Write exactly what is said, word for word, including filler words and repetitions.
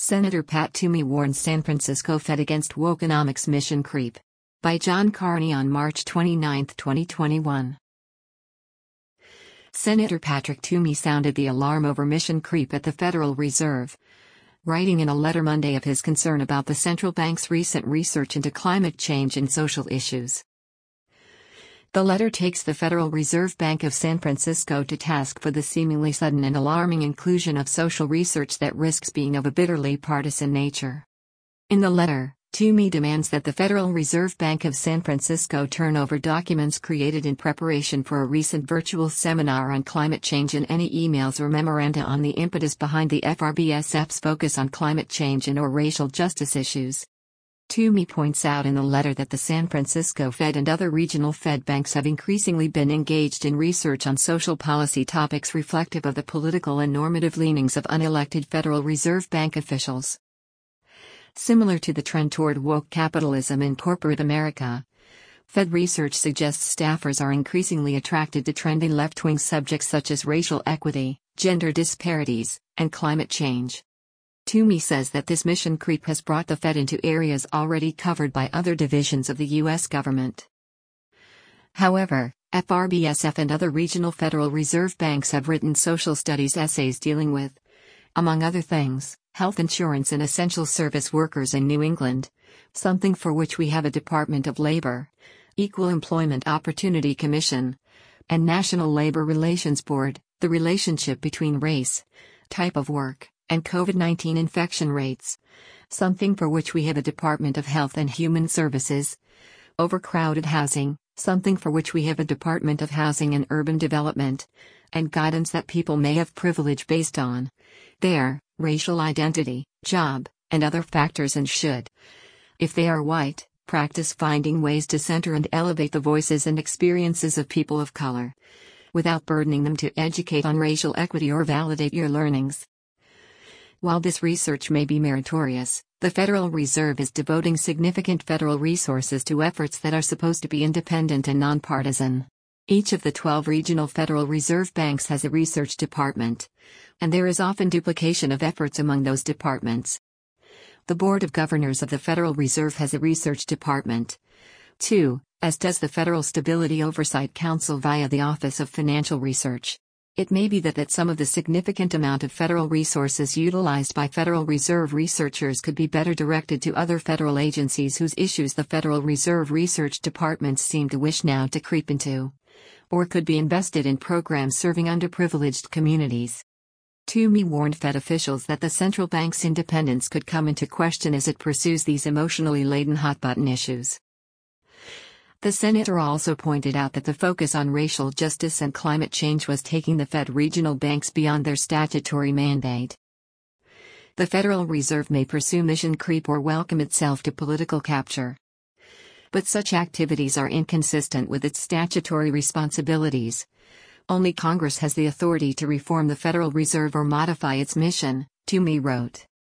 Senator Pat Toomey warns San Francisco Fed against wokenomics mission creep. By John Carney on March twenty-ninth, twenty twenty-one. Senator Patrick Toomey sounded the alarm over mission creep at the Federal Reserve, writing in a letter Monday of his concern about the central bank's recent research into climate change and social issues. The letter takes the Federal Reserve Bank of San Francisco to task for the seemingly sudden and alarming inclusion of social research that risks being of a bitterly partisan nature. In the letter, Toomey demands that the Federal Reserve Bank of San Francisco turn over documents created in preparation for a recent virtual seminar on climate change and any emails or memoranda on the impetus behind the F R B S F's focus on climate change and or racial justice issues. Toomey points out in the letter that the San Francisco Fed and other regional Fed banks have increasingly been engaged in research on social policy topics reflective of the political and normative leanings of unelected Federal Reserve Bank officials. Similar to the trend toward woke capitalism in corporate America, Fed research suggests staffers are increasingly attracted to trending left-wing subjects such as racial equity, gender disparities, and climate change. Toomey says that this mission creep has brought the Fed into areas already covered by other divisions of the U S government. However, F R B S F and other regional Federal Reserve banks have written social studies essays dealing with, among other things, health insurance and essential service workers in New England, something for which we have a Department of Labor, Equal Employment Opportunity Commission, and National Labor Relations Board, the relationship between race, type of work, and COVID nineteen infection rates, something for which we have a Department of Health and Human Services, overcrowded housing, something for which we have a Department of Housing and Urban Development, and guidance that people may have privilege based on their racial identity, job, and other factors and should, if they are white, practice finding ways to center and elevate the voices and experiences of people of color, without burdening them to educate on racial equity or validate your learnings. While this research may be meritorious, the Federal Reserve is devoting significant federal resources to efforts that are supposed to be independent and nonpartisan. Each of the twelve regional Federal Reserve banks has a research department, and there is often duplication of efforts among those departments. The Board of Governors of the Federal Reserve has a research department, too, as does the Federal Stability Oversight Council via the Office of Financial Research. It may be that, that some of the significant amount of federal resources utilized by Federal Reserve researchers could be better directed to other federal agencies whose issues the Federal Reserve research departments seem to wish now to creep into, or could be invested in programs serving underprivileged communities. Toomey warned Fed officials that the central bank's independence could come into question as it pursues these emotionally laden hot-button issues. The senator also pointed out that the focus on racial justice and climate change was taking the Fed regional banks beyond their statutory mandate. The Federal Reserve may pursue mission creep or welcome itself to political capture, but such activities are inconsistent with its statutory responsibilities. Only Congress has the authority to reform the Federal Reserve or modify its mission, Toomey wrote.